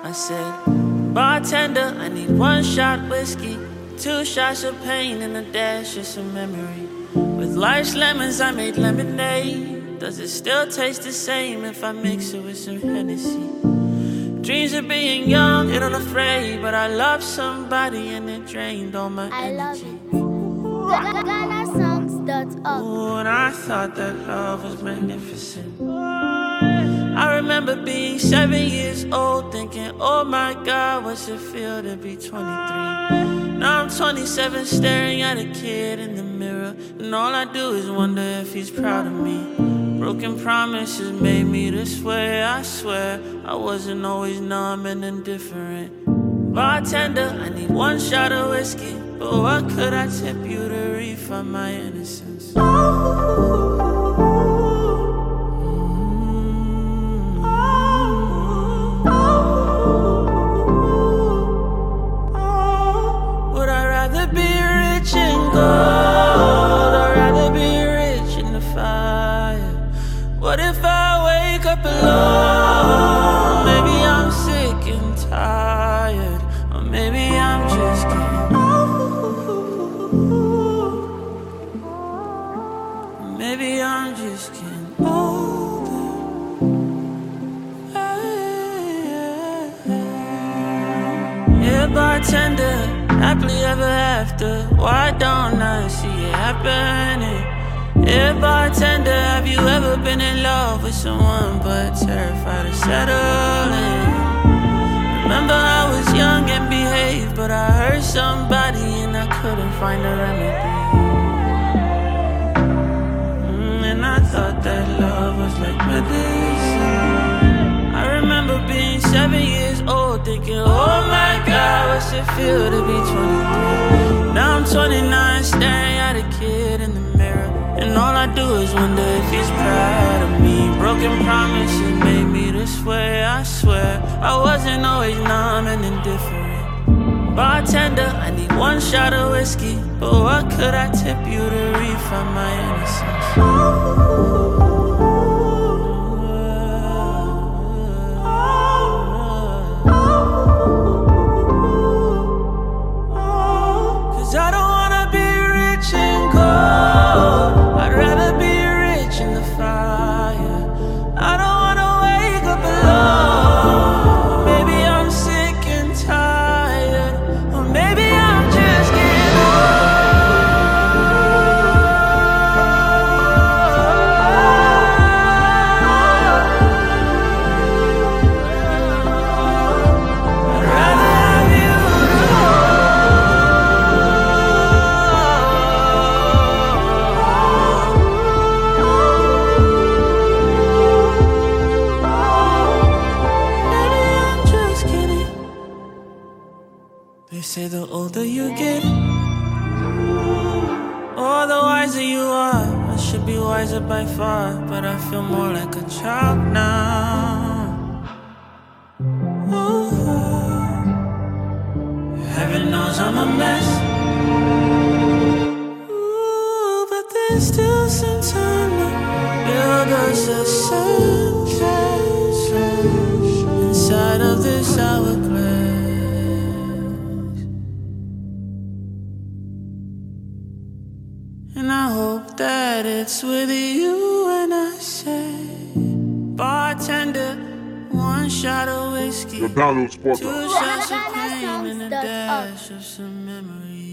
I said, bartender, I need 1 shot whiskey, 2 shots of pain, and a dash of some memory. With life's lemons, I made lemonade. Does it still taste the same if I mix it with some Hennessy? Dreams of being young and unafraid, but I loved somebody and it drained all my energy. GhanaSongs.org. Ooh, and I thought that love was magnificent. I remember being 7 years old, thinking, oh my God, what's it feel to be 23? Now I'm 27, staring at a kid in the mirror, and all I do is wonder if he's proud of me. Broken promises made me this way, I swear. I wasn't always numb and indifferent. Bartender, I need 1 shot of whiskey, but what could I tip you to refund my innocence? Would I rather be rich in gold, or rather be rich in the fire? What if I wake up alone? Maybe I'm sick and tired, or maybe I'm just getting old. Maybe I'm just getting older. Yeah, bartender, happily ever after. Why don't I see it happening? Yeah, bartender, have you ever been in love with someone but terrified of settling? Remember I was young and behaved, but I hurt somebody and I couldn't find a remedy. And I thought that love was like medicine. I remember being 7 years old, thinking, oh my God, what's it feel to be 23? Now I'm 29, staring at a kid in the mirror, and all I do is wonder if he's proud of me. Broken promises made me this way, I swear. I wasn't always numb and indifferent. Bartender, I need 1 shot of whiskey, but what could I tip you to refund my innocence? Cause I don't wanna be rich and gold, I'd rather be rich in the fire. I don't wanna wake up alone. Maybe I'm sick and tired, or maybe I'm just getting I'd rather have you Maybe I'm just kidding. They say the older you get, or the wiser you are. I should be wiser by far, but I feel more like a child now. Ooh. Heaven knows I'm a mess. Ooh, but there's still some time to build us a sunset inside of this hourglass. And I hope that it's with you when I say, bartender, 1 shot of whiskey, The Donald 2 Sporter. shots of pain, and a dash of some memory.